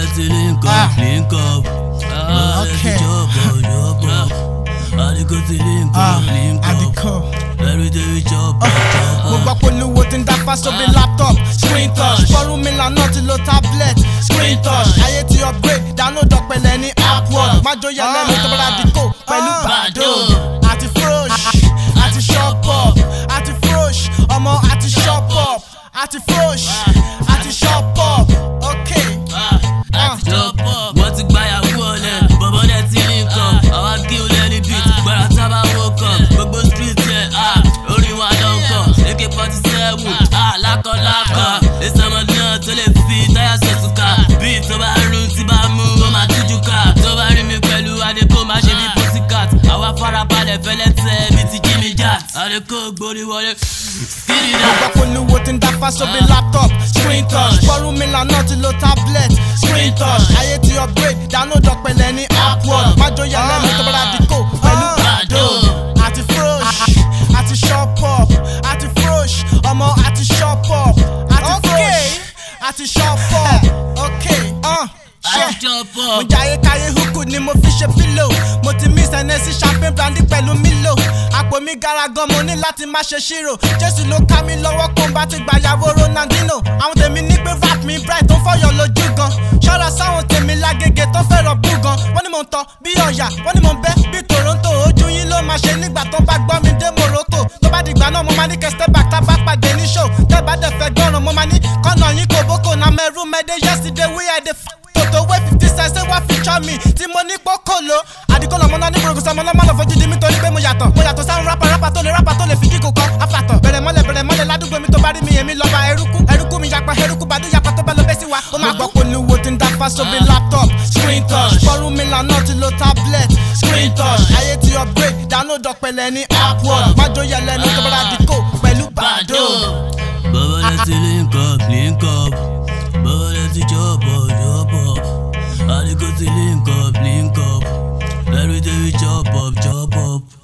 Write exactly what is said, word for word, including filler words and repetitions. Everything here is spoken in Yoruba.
let's link up, link up. Okay. Chop up, chop up. I dey go to link up, link up. Every day we chop up, chop up. Mo gbọ́ polówó tí ń dáfá sóbi laptop. Screen touch, fọ́rùn mi lànà ti lo tablet. Screen touch, ayé ti upgrade, download ọ̀pẹ̀lẹ̀ ní Upwork. Májò yẹ lẹ́nu tó bára dìkò pẹ̀lú Bado. Àti frosh, àti shop up, àti frosh, ọmọ àti shop up, àti frosh, àti shop up. Okay. Àti chop up. Wọ́n ti gbáyàwó ọ̀lẹ́, bọ̀bọ̀ dẹ̀ ti link up. Àwa kí o lẹ́ni beat, gbàrà tábà woke up. Gbogbo street yẹn, orin wa ló ń kọ̀. A K forty-seven, lákọ̀lákọ̀. Ìsọmọ náà tó lè fi táyà sọ̀tùkà. Bí tó bá rún tí bá mú, ó máa tújú ká. Tó bá rí mi pẹ̀lú Adékò, máa ṣe bí Pussycat. Àwa farabalẹ̀ fẹ́lẹ́ tẹ̀ bí ti Jimmy Jack. Adékò gbórí wọlé. Mo gbọ́ polówó tí ń dáfá sóbi laptop. Screen touch, fọ́rùn mi lànà ti lo tablet. Screen touch, ayé ti upgrade, download ọ̀pẹ̀lẹ̀ ní Upwork. Májò yẹ lẹ́nu tó bára dìkò pẹ̀lú Bado. Àti frosh, àti shop up, àti frosh, ọmọ àti shop up, àti frosh, àti shop up. Okay, uh, Àti chop mo up. jayé káyé húkú ni mo fi ṣe pillow. Mo ti mix Hennessy champagne brandy pẹ̀lú Milo. Àpò mi gara gan, mo ní láti má ṣe ṣírò. Jésù ló ká mi lọ́wọ́ kó n bá ti gbàyàwó Ronaldinho. Àwọn tèmi ní pé rap mi bright tó fọyọ̀ lójú gan. Ṣọ́ra sáwọn tèmi lágége tó fẹ́ràn bú gan. Wọ́n ní mò ń tọ́ bí ọ̀yà, wọ́n ní mò ń bẹ́ bí Toronto. Ojú yín ló máa ṣe nígbà tó bá gbọ́ mi dé Morocco. Tó bá dìgbà náà mo máa ní kẹ́ step back tá bá pàdé ní show. Tẹ́ bá dẹ̀ fẹ́ gbọ́ràn mo máa ní kọ́nà yín kò bókò. Na mẹ́rù mẹ́dẹ́ yesterday we had the f*** toto wey fifty cents say wá feature me tí mo ní pọ́kọ́lọ́. Àdìkọ́ lọ́mọ náà ní gbòrògbò sọmọ lọ́mọ lọ́ fojú di mi torí pé mo yàtọ̀. Mo yàtọ̀ sáwọn rapper rapper tó lè rapper tó lè fi kíkò kọ́. Afàtọ̀ bẹ̀rẹ̀ mọ́lẹ̀ bẹ̀rẹ̀ mọ́lẹ̀ ládùúgbò mi tó bá rí mi èmi lọ́ba eruku. Eruku mi yapa eruku Bado yapa tó bá lọ bẹ́ sí wa. Ó máa gbọ́ polówó tí ń dáfá sóbi laptop. Screen touch, fọ́rùn mi lànà ti lo tablet. Screen touch, ayé ti upgrade, download ọ̀pẹ̀lẹ̀ ní Upwork. Májò yẹ lẹ́nu tó bára dìkò pẹ̀lú Bado. Bọ̀bọ̀ let's link up, link up. Bọ̀bọ̀ let's chop up, chop up. I dey go to link up, link up. Every day we chop up, chop up.